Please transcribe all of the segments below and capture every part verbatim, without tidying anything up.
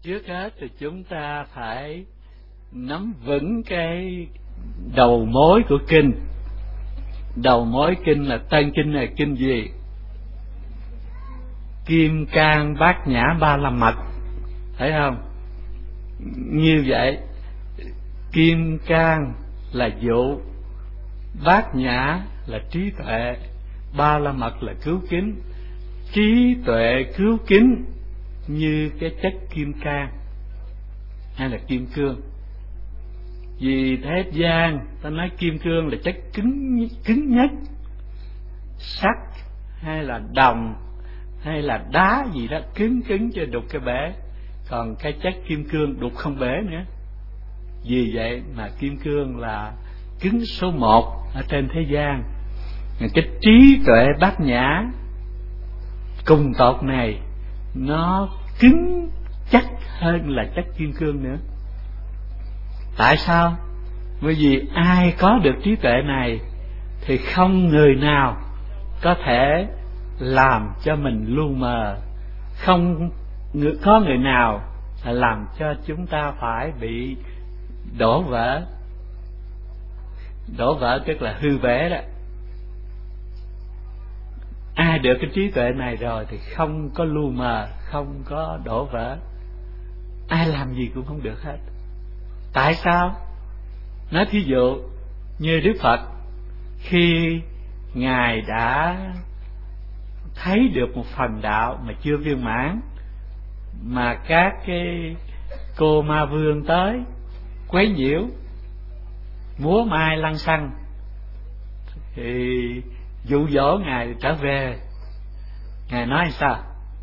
Trước hết thì chúng ta phải nắm vững cái đầu mối của kinh. Đầu mối kinh là tên kinh là kinh gì? Kim Cang Bát Nhã Ba La Mật, thấy không? Như vậy, Kim Cang là dụ, Bát Nhã là trí tuệ, Ba La Mật là cứu kính. Trí tuệ cứu kính như cái chất kim cang hay là kim cương. Vì thế gian ta nói kim cương là chất cứng cứng nhất, sắt hay là đồng hay là đá gì đó cứng cứng cho đục cái bể, còn cái chất kim cương đục không bể nữa. Vì vậy mà kim cương là cứng số một ở trên thế gian. Cái trí tuệ bát nhã cùng tột này nó cứng chắc hơn là chất kim cương nữa. Tại sao? Bởi vì ai có được trí tuệ này thì không người nào có thể làm cho mình lu mờ, không có người nào làm cho chúng ta phải bị đổ vỡ. Đổ vỡ tức là hư vẽ đó. Ai được cái trí tuệ này rồi thì không có lu mờ, không có đổ vỡ. Ai làm gì cũng không được hết. Tại sao? Nói thí dụ như Đức Phật, khi Ngài đã thấy được một phần đạo mà chưa viên mãn, mà các cái cô ma vương tới quấy nhiễu, múa mai lăng xăng, thì dụ dỗ Ngài trở về. Ngài nói sao?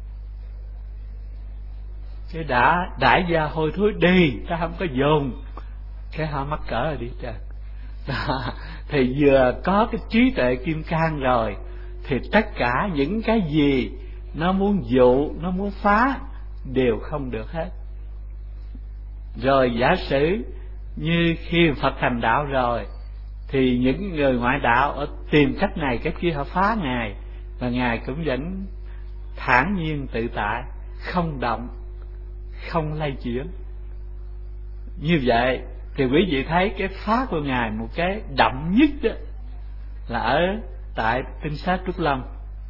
Cái đã đại gia hôi thối đi, ta không có dồn. Cái họ mắc cỡ rồi đi trời. Thì vừa có cái trí tuệ kim cang rồi thì tất cả những cái gì nó muốn dụ, nó muốn phá đều không được hết. Rồi giả sử như khi Phật thành đạo rồi thì những người ngoại đạo ở tìm cách này cách kia họ phá Ngài, và Ngài cũng vẫn thản nhiên tự tại, không động, không lay chuyển. Như vậy thì quý vị thấy cái phá của Ngài một cái đậm nhất đó là ở tại Tinh Sát Trúc Lâm.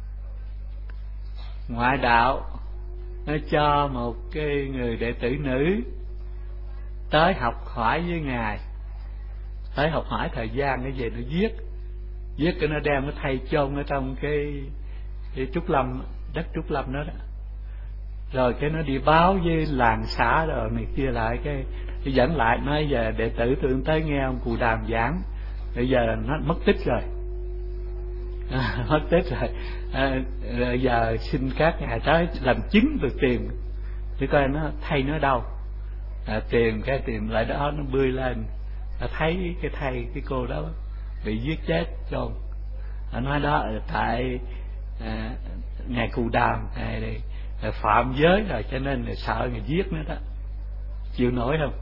Ngoại đạo nó cho một cái người đệ tử nữ tới học hỏi với Ngài, tới học hỏi thời gian, nó về nó viết viết cái nó đem nó thay chôn ở trong cái, cái Trúc Lâm, đất Trúc Lâm đó đó. Rồi cái nó đi báo với làng xã rồi này kia lại, cái đi dẫn lại nói giờ đệ tử tôi tới nghe ông Cù Đàm giảng, bây giờ nó mất tích rồi. À, mất tích rồi. À, rồi giờ xin các ngài tới làm chứng được tìm để coi nó thay nó đâu. À, tìm cái tìm lại đó nó bươi lên, à, thấy cái thầy cái cô đó bị giết chết chôn. À, nói đó tại à, ngài Cù Đàm này đi phạm giới rồi cho nên là sợ người giết nữa đó. Chịu nổi không?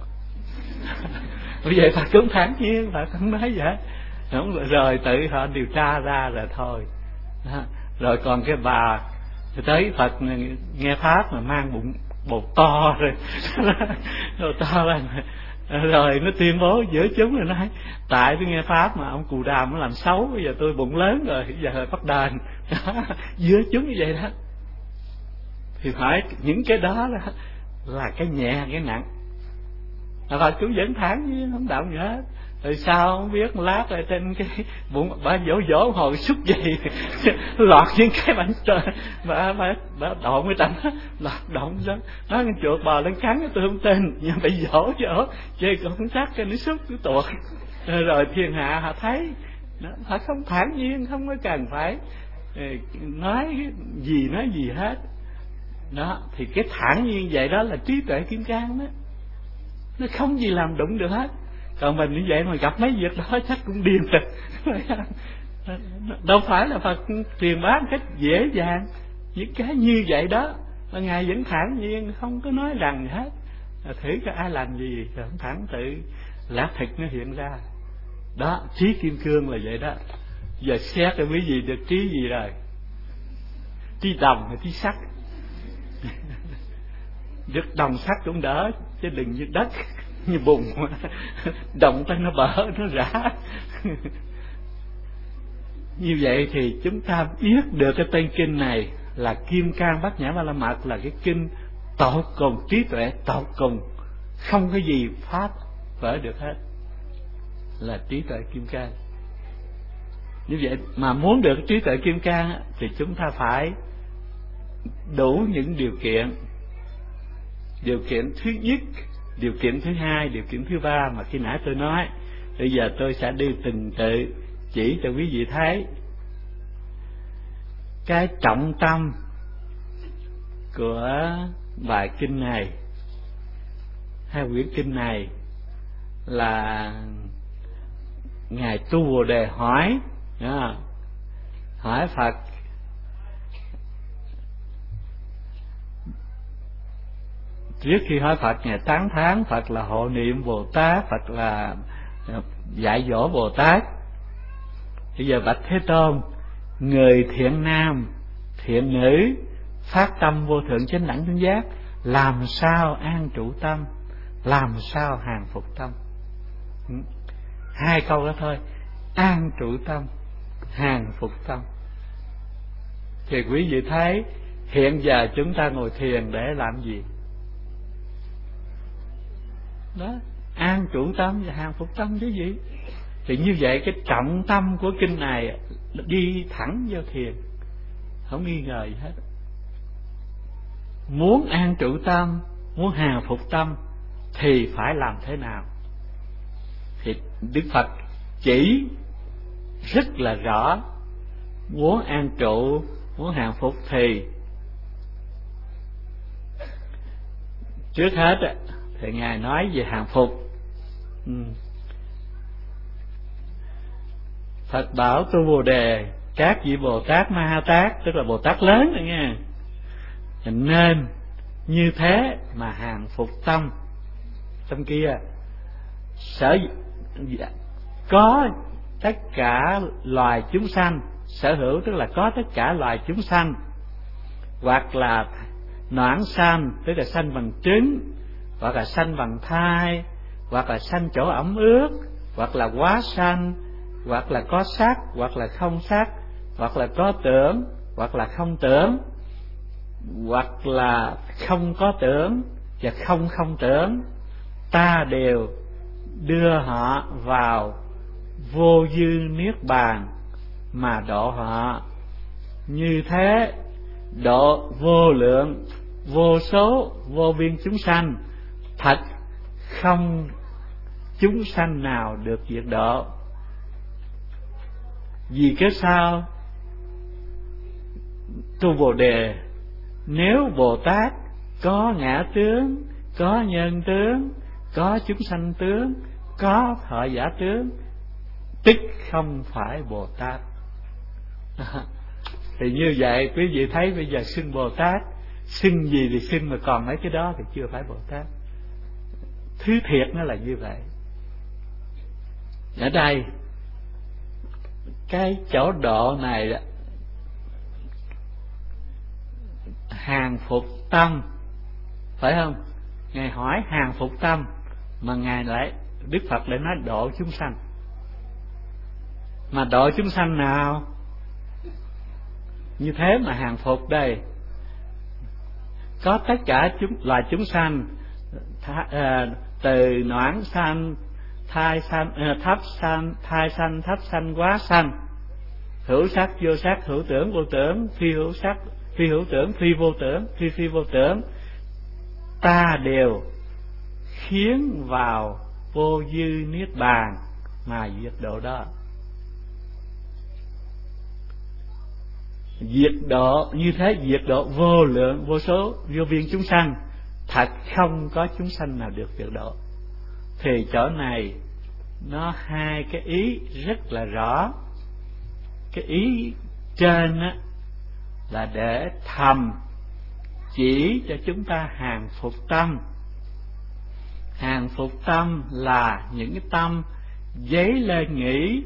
Bây giờ Phật cũng thản nhiên, Phật không nói vậy. Đúng rồi, tự họ điều tra ra rồi thôi đó. Rồi còn cái bà tới Phật nghe pháp mà mang bụng bột to rồi rồi to lên rồi nó tuyên bố giữa chúng rồi nói tại tôi nghe pháp mà ông Cù Đàm nó làm xấu, bây giờ tôi bụng lớn rồi, bây giờ bắt đền. Giữa chúng như vậy đó thì phải những cái đó là, là cái nhẹ cái nặng. Phật cũng vẫn thẳng chứ không động gì hết. Rồi sao không biết lát rồi trên cái bụng bà dỗ dỗ hồi xúc gì lọt những cái bánh trời bà bà bà độn cái tầm lọt độn đó, nói con chuột bò lên cắn tôi không tin, nhưng bị dỗ dỗ chơi còn không chắc cái nó xúc cái tuột. Rồi thiên hạ họ thấy họ không thản nhiên, không có cần phải nói gì nói gì hết đó. Thì cái thản nhiên vậy đó là trí tuệ kim cang đó, nó không gì làm đụng được hết. Còn mình như vậy mà gặp mấy việc đó chắc cũng điên rồi. Đâu phải là Phật truyền bá một cách dễ dàng những cái như vậy đó, mà Ngài vẫn thản nhiên, không có nói rằng hết. Thử cho ai làm gì rồi không thẳng tự lá thịt nó hiện ra đó. Trí kim cương là vậy đó. Giờ xét cho quý vị được trí gì rồi? Trí đồng hay trí sắt? Rứt đồng sắt cũng đỡ, chứ đừng như đất như bùn động tới nó bở nó rã. Như vậy thì chúng ta biết được cái tên kinh này là Kim Cang Bát Nhã Ba La Mật, là cái kinh tột cùng, trí tuệ tột cùng, không có gì phá vỡ được hết, là trí tuệ Kim Cang. Như vậy mà muốn được trí tuệ Kim Cang thì chúng ta phải đủ những điều kiện. Điều kiện thứ nhất, điều kiện thứ hai, điều kiện thứ ba mà khi nãy tôi nói. Bây giờ tôi sẽ đi từng tự chỉ cho quý vị thấy cái trọng tâm của bài kinh này, hai quyển kinh này, là ngài Tu Bồ Đề hỏi à, hỏi Phật trước khi hỏi Phật, ngài tán thán Phật là hộ niệm Bồ Tát, Phật là dạy dỗ Bồ Tát. Bây giờ bạch Thế Tôn, người thiện nam thiện nữ phát tâm vô thượng chánh đẳng chánh giác, làm sao an trụ tâm, làm sao hàng phục tâm? Hai câu đó thôi, an trụ tâm, hàng phục tâm. Thì quý vị thấy hiện giờ chúng ta ngồi thiền để làm gì? Đó, an trụ tâm và hàng phục tâm chứ gì. Thì như vậy cái trọng tâm của kinh này đi thẳng vào thiền, không nghi ngờ gì hết. Muốn an trụ tâm, muốn hàng phục tâm thì phải làm thế nào? Thì Đức Phật chỉ rất là rõ. Muốn an trụ, muốn hàng phục thì trước hết thì ngài nói về hàng phục. ừ. Phật bảo Tu Bồ Đề, các vị Bồ Tát Ma Ha Tát, tức là Bồ Tát lớn rồi nghe, nên như thế mà hàng phục tâm. Tâm kia sở có tất cả loài chúng sanh sở hữu, tức là có tất cả loài chúng sanh, hoặc là noãn sanh, tức là sanh bằng trứng, hoặc là sanh bằng thai, hoặc là sanh chỗ ẩm ướt, hoặc là quá sanh, hoặc là có sắc, hoặc là không sắc, hoặc là có tưởng, hoặc là không tưởng, hoặc là không có tưởng và không không tưởng, ta đều đưa họ vào vô dư niết bàn mà độ họ. Như thế độ vô lượng vô số vô biên chúng sanh, thật không chúng sanh nào được diệt độ. Vì cái sao? Tu Bồ Đề, nếu Bồ Tát có ngã tướng, có nhân tướng, có chúng sanh tướng, có thọ giả tướng, tức không phải Bồ Tát. Thì như vậy quý vị thấy bây giờ xưng Bồ Tát, xưng gì thì xưng, mà còn mấy cái đó thì chưa phải Bồ Tát. Thứ thiệt nó là như vậy. Ở đây cái chỗ độ này, hàng phục tâm, phải không? Ngài hỏi hàng phục tâm, mà ngài lại, Đức Phật lại nói độ chúng sanh. Mà độ chúng sanh nào? Như thế mà hàng phục đây, có tất cả chúng loài chúng sanh, từ noãn sanh, thai sanh, thấp sanh, thai sanh, thấp sanh, quá sanh, hữu sắc, vô sắc, hữu tưởng, vô tưởng, phi hữu sắc, phi hữu tưởng, phi vô tưởng, phi phi vô tưởng, ta đều khiến vào vô dư niết bàn mà diệt độ đó. Diệt độ như thế, diệt độ vô lượng vô số vô biên chúng sanh, thật không có chúng sanh nào được diệt độ. Thì chỗ này nó hai cái ý rất là rõ. Cái ý trên á là để thầm chỉ cho chúng ta hàng phục tâm. Hàng phục tâm là những cái tâm dấy lên nghĩ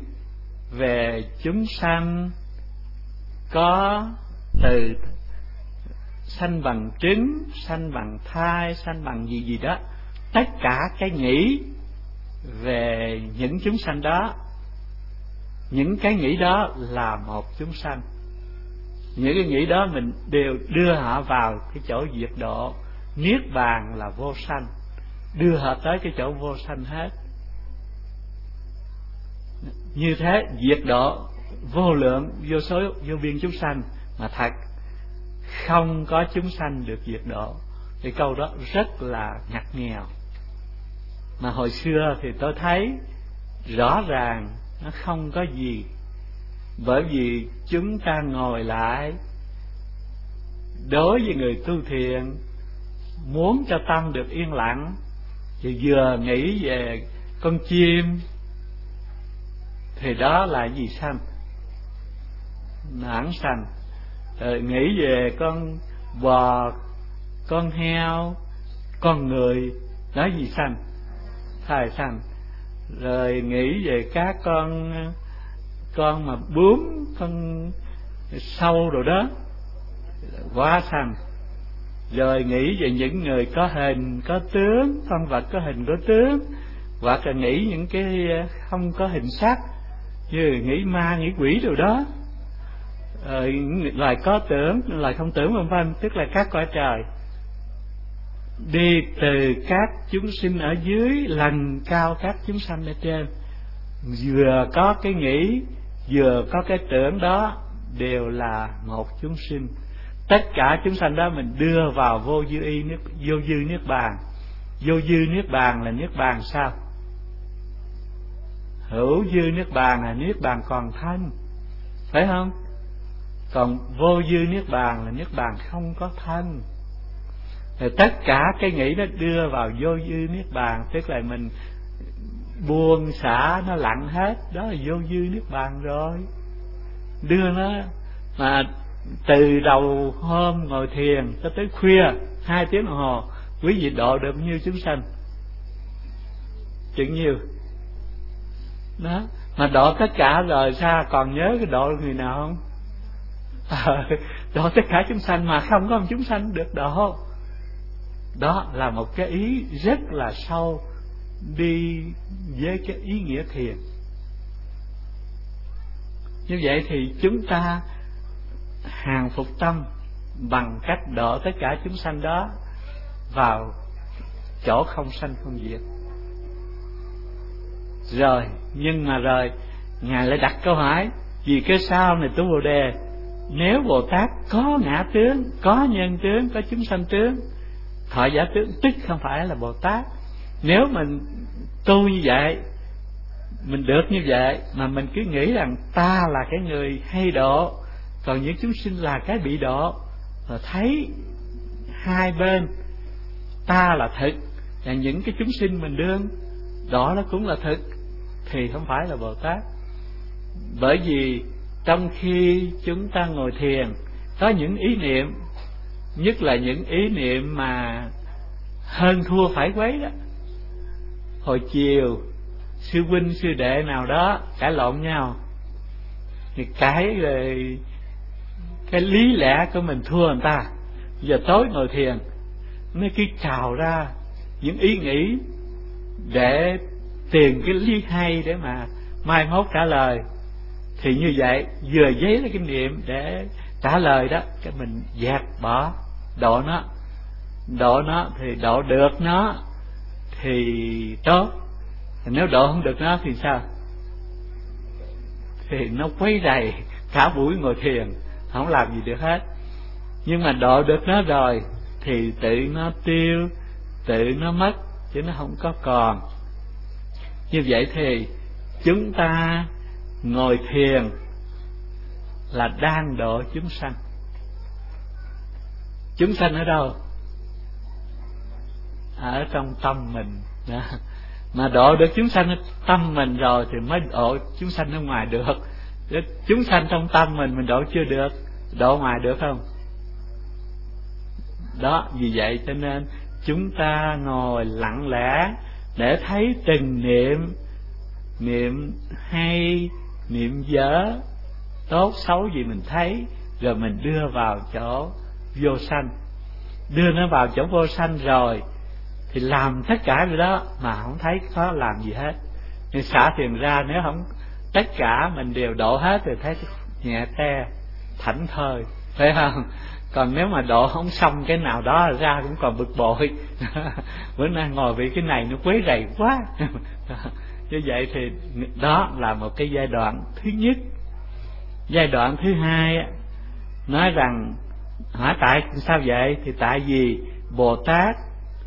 về chúng sanh có từ sanh bằng trứng, sanh bằng thai, sanh bằng gì gì đó, tất cả cái nghĩ về những chúng sanh đó, những cái nghĩ đó là một chúng sanh. Những cái nghĩ đó mình đều đưa họ vào cái chỗ diệt độ. Niết bàn là vô sanh, đưa họ tới cái chỗ vô sanh hết. Như thế diệt độ vô lượng vô số vô biên chúng sanh, mà thật không có chúng sanh được diệt độ. Cái câu đó rất là ngặt nghèo. Mà hồi xưa thì tôi thấy rõ ràng nó không có gì. Bởi vì chúng ta ngồi lại, đối với người tu thiền, muốn cho tâm được yên lặng, thì vừa nghĩ về con chim thì đó là gì sanh? Nản sanh. Rồi nghĩ về con bò, con heo, con người, đó gì sanh? Thai sanh. Rồi nghĩ về các con con mà bướm, con sâu rồi đó, quá sanh. Rồi nghĩ về những người có hình có tướng, con vật có hình có tướng, hoặc là nghĩ những cái không có hình sắc, như nghĩ ma nghĩ quỷ rồi đó. Rồi loài có tưởng, loài không tưởng vân vân, tức là các cõi trời. Đi từ các chúng sinh ở dưới lần cao các chúng sanh ở trên, vừa có cái nghĩ vừa có cái tưởng đó đều là một chúng sinh. Tất cả chúng sanh đó mình đưa vào vô dư y nước, vô dư niết bàn. Vô dư niết bàn là niết bàn sao? Hữu dư niết bàn là niết bàn còn thanh, phải không? Còn vô dư niết bàn là niết bàn không có thanh. Thì tất cả cái nghĩ nó đưa vào vô dư niết bàn, tức là mình buông xả nó lặng hết, đó là vô dư niết bàn rồi. Đưa nó mà từ đầu hôm ngồi thiền cho tới khuya hai tiếng đồng hồ, quý vị độ được bao nhiêu chúng sanh? Chừng nhiêu đó. Mà độ tất cả rồi sao còn nhớ cái độ người nào không? À, độ tất cả chúng sanh mà không có một chúng sanh được độ. Đó là một cái ý rất là sâu đi với cái ý nghĩa thiền. Như vậy thì chúng ta hàng phục tâm bằng cách độ tất cả chúng sanh đó vào chỗ không sanh không diệt. Rồi, nhưng mà rồi Ngài lại đặt câu hỏi: vì cái sao này tu Bồ Đề, nếu Bồ Tát có ngã tướng, có nhân tướng, có chúng sanh tướng, thọ giả tướng, tức không phải là Bồ Tát. Nếu mình tu như vậy, mình được như vậy, mà mình cứ nghĩ rằng ta là cái người hay độ, còn những chúng sinh là cái bị độ, rồi thấy hai bên, ta là thực, và những cái chúng sinh mình đương đó nó cũng là thực, thì không phải là Bồ Tát. Bởi vì trong khi chúng ta ngồi thiền, có những ý niệm, nhất là những ý niệm mà hơn thua phải quấy đó. Hồi chiều sư huynh sư đệ nào đó cãi lộn nhau, thì cái rồi cái lý lẽ của mình thua người ta. Giờ tối ngồi thiền nó cứ trào ra những ý nghĩ để tìm cái lý hay để mà mai mốt trả lời. Thì như vậy vừa giấy là kinh nghiệm để trả lời đó, cái mình dẹp bỏ, độ nó, độ nó thì độ được nó thì tốt, nếu độ không được nó thì sao? Thì nó quấy rầy cả buổi ngồi thiền, không làm gì được hết. Nhưng mà độ được nó rồi thì tự nó tiêu, tự nó mất, chứ nó không có còn. Như vậy thì chúng ta ngồi thiền là đang độ chúng sanh. Chúng sanh ở đâu? Ở trong tâm mình đó. Mà độ được chúng sanh ở tâm mình rồi thì mới độ chúng sanh ở ngoài được. Chúng sanh trong tâm mình mình độ chưa được, độ ngoài được không? Đó, vì vậy cho nên chúng ta ngồi lặng lẽ để thấy từng niệm, niệm hay, niệm dở, tốt xấu gì mình thấy, rồi mình đưa vào chỗ vô sanh. Đưa nó vào chỗ vô sanh rồi thì làm tất cả cái đó mà không thấy có làm gì hết. Nhưng xả thiền ra, nếu không tất cả mình đều độ hết thì thấy nhẹ te, thảnh thơi, phải không? Còn nếu mà độ không xong cái nào đó ra cũng còn bực bội. Bữa nay ngồi vì cái này nó quấy rầy quá. Như vậy thì đó là một cái giai đoạn thứ nhất. Giai đoạn thứ hai nói rằng hỏi tại sao vậy? Thì tại vì Bồ Tát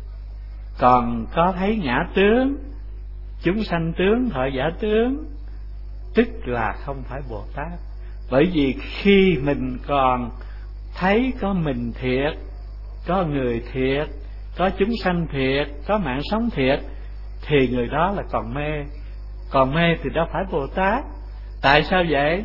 còn có thấy ngã tướng, chúng sanh tướng, thọ giả tướng, tức là không phải Bồ Tát. Bởi vì khi mình còn thấy có mình thiệt, có người thiệt, có chúng sanh thiệt, có mạng sống thiệt, thì người đó là còn mê. Còn mê thì đâu phải Bồ Tát. Tại sao vậy?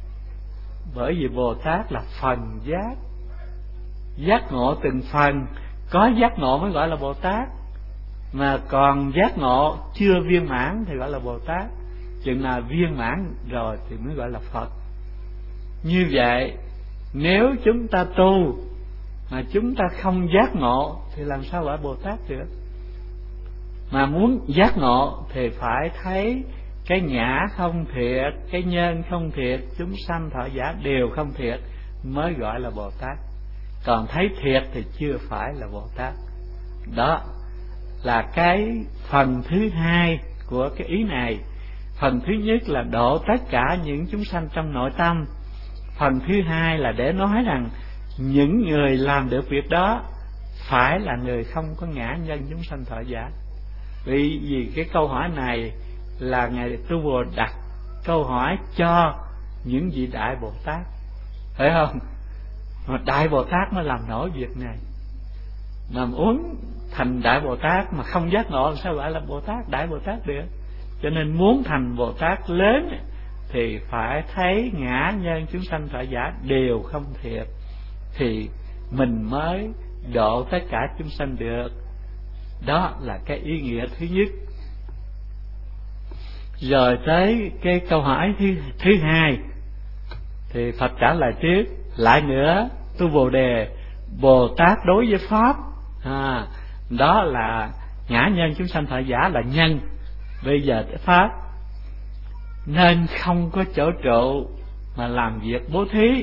Bởi vì Bồ Tát là phần giác, giác ngộ từng phần. Có giác ngộ mới gọi là Bồ Tát, mà còn giác ngộ chưa viên mãn thì gọi là Bồ Tát. Chừng nào viên mãn rồi thì mới gọi là Phật. Như vậy nếu chúng ta tu mà chúng ta không giác ngộ thì làm sao gọi Bồ Tát được? Mà muốn giác ngộ thì phải thấy cái ngã không thiệt, cái nhân không thiệt, chúng sanh thọ giả đều không thiệt mới gọi là Bồ Tát. Còn thấy thiệt thì chưa phải là Bồ Tát. Đó là cái phần thứ hai của cái ý này. Phần thứ nhất là độ tất cả những chúng sanh trong nội tâm. Phần thứ hai là để nói rằng những người làm được việc đó phải là người không có ngã nhân chúng sanh thọ giả. Vì vì cái câu hỏi này là Ngài Tu Bồ đặt câu hỏi cho những vị Đại Bồ Tát, phải không? Mà Đại Bồ Tát mới làm nổi việc này. Mà muốn thành Đại Bồ Tát mà không giác ngộ sao gọi là Bồ Tát, Đại Bồ Tát được? Cho nên muốn thành Bồ Tát lớn thì phải thấy ngã nhân chúng sanh thọ giả đều không thiệt, thì mình mới độ tất cả chúng sanh được. Đó là cái ý nghĩa thứ nhất. Rồi tới cái câu hỏi thứ, thứ hai thì Phật trả lời trước. Lại nữa, Tu Bồ Đề, Bồ Tát đối với Pháp, à, đó là ngã nhân chúng sanh thọ giả là nhân, bây giờ tới Pháp, nên không có chỗ trụ mà làm việc bố thí.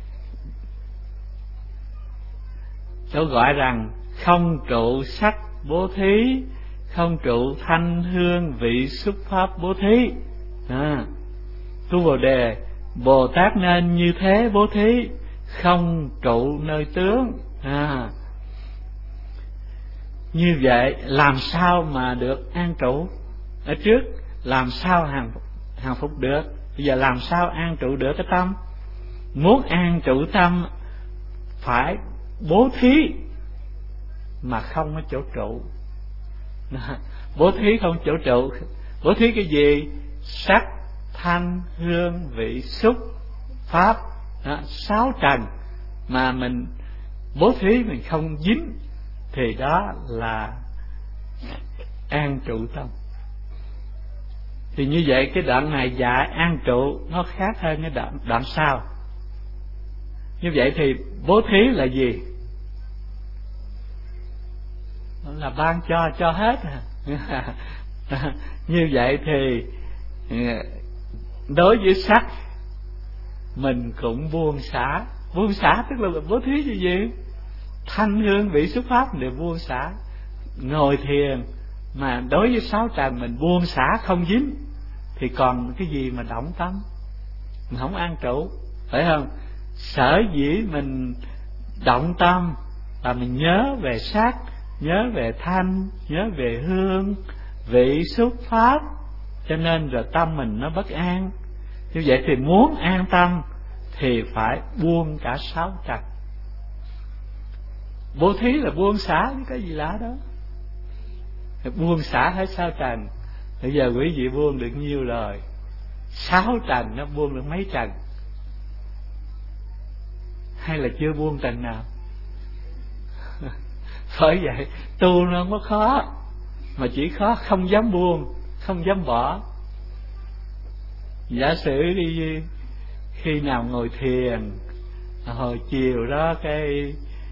Tôi gọi rằng không trụ sắc bố thí, không trụ thanh hương vị xúc pháp bố thí. à, Tu Bồ Đề, Bồ Tát nên như thế bố thí, không trụ nơi tướng. à, Như vậy làm sao mà được an trụ? Ở trước làm sao hàng, hàng phục được, bây giờ làm sao an trụ được cái tâm? Muốn an trụ tâm phải bố thí mà không có chỗ trụ. Bố thí không chỗ trụ. Bố thí cái gì? Sắc, thanh, hương, vị, xúc, pháp, đó, sáu trần mà mình bố thí mình không dính thì đó là an trụ tâm. Thì như vậy cái đoạn này dạy an trụ nó khác hơn cái đoạn, đoạn sau. Như vậy thì bố thí là gì? Là ban cho cho hết. Như vậy thì đối với sắc mình cũng buông xả. Buông xả tức là bố thí như gì? Thanh hương vị xúc pháp đều buông xả. Ngồi thiền mà đối với sáu trần mình buông xả không dính thì còn cái gì mà động tâm, mình không an trụ, phải không? Sở dĩ mình động tâm là mình nhớ về sắc, nhớ về thanh, nhớ về hương, vị xúc pháp, cho nên rồi tâm mình nó bất an. Như vậy thì muốn an tâm thì phải buông cả sáu trần. Bố thí là buông xả chứ cái gì lạ đó. Buông xả hết sáu trần. Bây giờ quý vị buông được nhiêu rồi? Sáu trần nó buông được mấy trần? Hay là chưa buông trần nào? Bởi vậy tu nó không có khó, mà chỉ khó không dám buông, không dám bỏ. Giả sử đi khi nào ngồi thiền hồi chiều đó, cái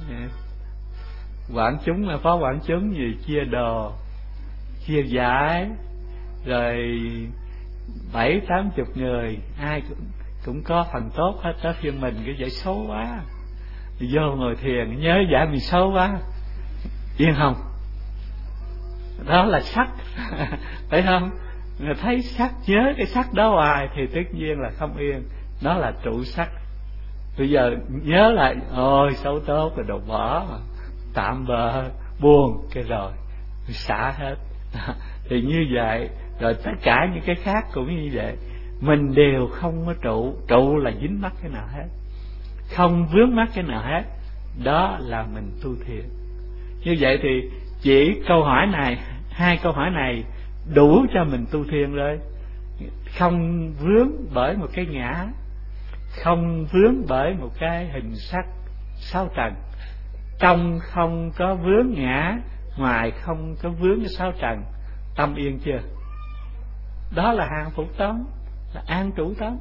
Quảng chúng là phó quảng chúng gì chia đồ, chia giải, rồi bảy tám chục người, ai cũng, cũng có phần tốt hết. Tới phiên mình cái giải xấu quá, vô ngồi thiền nhớ giải mình xấu quá, yên không? Đó là sắc. Phải không? Người thấy sắc, nhớ cái sắc đó hoài thì tất nhiên là không yên. Đó là trụ sắc. Bây giờ nhớ lại, ôi xấu tốt rồi đồ bỏ, tạm bợ, buồn, cái rồi xả hết. Thì như vậy, rồi tất cả những cái khác cũng như vậy. Mình đều không có trụ. Trụ là dính mắc cái nào hết, không vướng mắc cái nào hết. Đó là mình tu thiền. Như vậy thì chỉ câu hỏi này, hai câu hỏi này đủ cho mình tu thiền rồi. Không vướng bởi một cái ngã, không vướng bởi một cái hình sắc sáu trần, trong không có vướng ngã, ngoài không có vướng cái sáu trần, tâm yên chưa? Đó là hàng phục tông, là an trụ tông.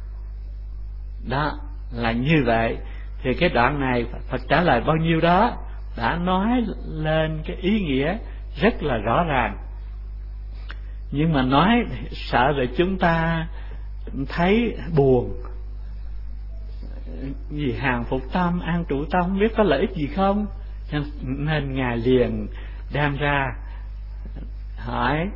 Đó là như vậy. Thì cái đoạn này Phật trả lời bao nhiêu đó đã nói lên cái ý nghĩa rất là rõ ràng. Nhưng mà nói sợ là chúng ta thấy buồn. Vì hàng phục tâm, an trụ tâm không biết có lợi ích gì không, nên Ngài liền đem ra hỏi.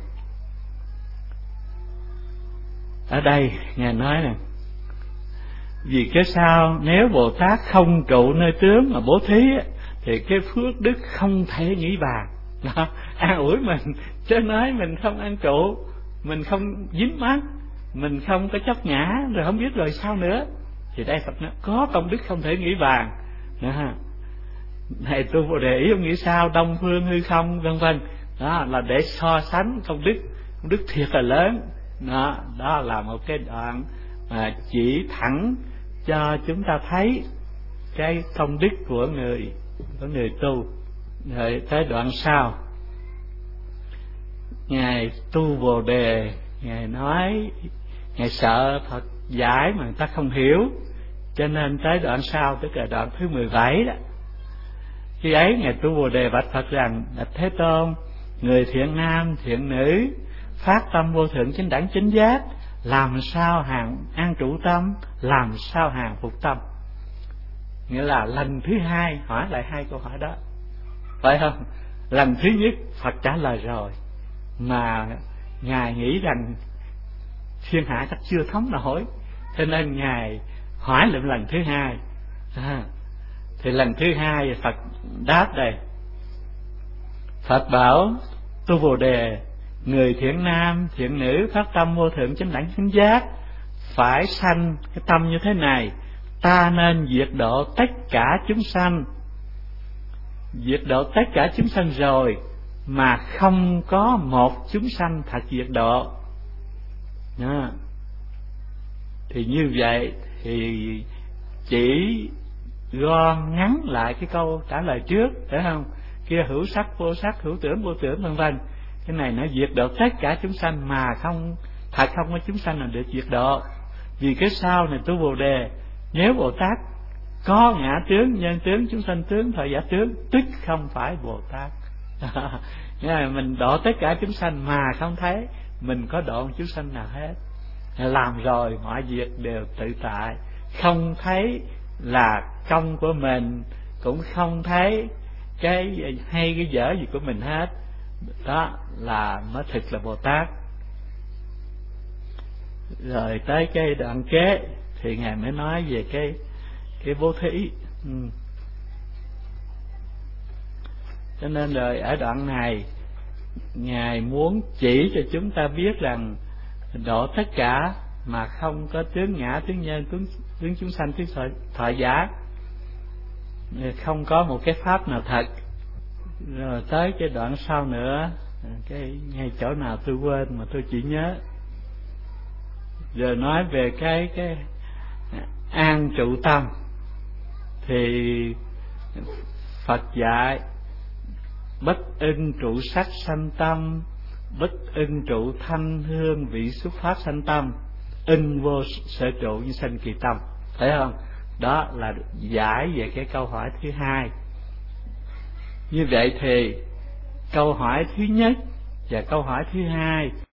Ở đây Ngài nói nè, vì cái sao nếu Bồ Tát không trụ nơi tướng mà bố thí thì cái phước đức không thể nghĩ bàn. Đó, an ủi mình, chứ nói mình không an trụ, mình không dính mắc, mình không có chấp ngã, rồi không biết rồi sao nữa. Thì đây Phật nói có công đức không thể nghĩ bàn. Này tu Bồ Đề ý ông nghĩ sao, đông phương hư không vân vân. Đó là để so sánh công đức, công đức thiệt là lớn. Đó, đó là một cái đoạn mà chỉ thẳng cho chúng ta thấy cái công đức của người của người tu. Rồi tới đoạn sau, Ngài tu Bồ Đề, Ngài nói Ngài sợ Phật giải mà người ta không hiểu, cho nên tới đoạn sau, tức là đoạn thứ mười bảy đó. Khi ấy Ngài tu Bồ Đề bạch Phật rằng: Bạch Thế Tôn, người thiện nam thiện nữ phát tâm vô thượng chánh đẳng chánh giác, làm sao hàng an trụ tâm, làm sao hàng phục tâm? Nghĩa là lần thứ hai hỏi lại hai câu hỏi đó, phải không? Lần thứ nhất Phật trả lời rồi, mà Ngài nghĩ rằng thiên hạ chắc chưa thấm nổi, cho nên Ngài hỏi lại lần thứ hai. À, thì lần thứ hai Phật đáp đây. Phật bảo: Tu Bồ Đề, người thiện nam thiện nữ phát tâm vô thượng chánh đẳng chánh giác phải sanh cái tâm như thế này: ta nên diệt độ tất cả chúng sanh. Diệt độ tất cả chúng sanh rồi mà không có một chúng sanh thật diệt độ. Đó. Thì như vậy thì chỉ gom ngắn lại cái câu trả lời trước, phải không? Kia hữu sắc vô sắc, hữu tưởng vô tưởng vân vân. Cái này nó diệt độ tất cả chúng sanh mà không thật không có chúng sanh nào được diệt độ. Vì cái sau này tu Bồ Đề, nếu Bồ Tát có ngã tướng, nhân tướng, chúng sanh tướng, thời giả tướng, tức không phải Bồ Tát. Mình độ tất cả chúng sanh mà không thấy mình có độ chúng sanh nào hết. Làm rồi mọi việc đều tự tại, không thấy là công của mình, cũng không thấy cái hay cái dở gì của mình hết. Đó là mới thực là Bồ Tát. Rồi tới cái đoạn kế thì Ngài mới nói về cái cái bố thí. Ừ. Cho nên rồi ở đoạn này Ngài muốn chỉ cho chúng ta biết rằng độ tất cả mà không có tướng ngã, tướng nhân, tướng, tướng chúng sanh, tướng thoại giả, không có một cái pháp nào thật. Rồi tới cái đoạn sau nữa, cái ngay chỗ nào tôi quên mà tôi chỉ nhớ. Rồi nói về cái cái an trụ tâm thì Phật dạy: bất ưng trụ sắc sanh tâm, bất ưng trụ thanh hương vị xuất pháp sanh tâm, ưng vô sở trụ như sanh kỳ tâm. Thấy không? Đó là giải về cái câu hỏi thứ hai. Như vậy thì câu hỏi thứ nhất và câu hỏi thứ hai